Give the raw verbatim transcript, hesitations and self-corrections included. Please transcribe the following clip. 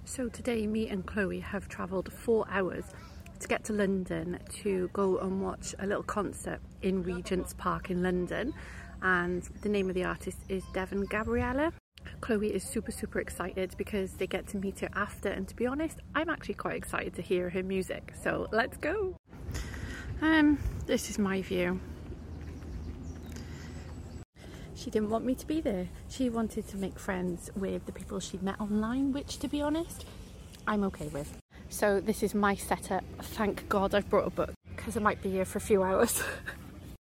So today me and Chloe have travelled four hours to get to London to go and watch a little concert in Regent's Park in London, and the name of the artist is Devon Gabriella. Chloe is super super excited because they get to meet her after, and to be honest, I'm actually quite excited to hear her music, so let's go. Um, this is my view. She didn't want me to be there. She wanted to make friends with the people she'd met online, which to be honest, I'm okay with. So this is my setup. Thank God I've brought a book because I might be here for a few hours.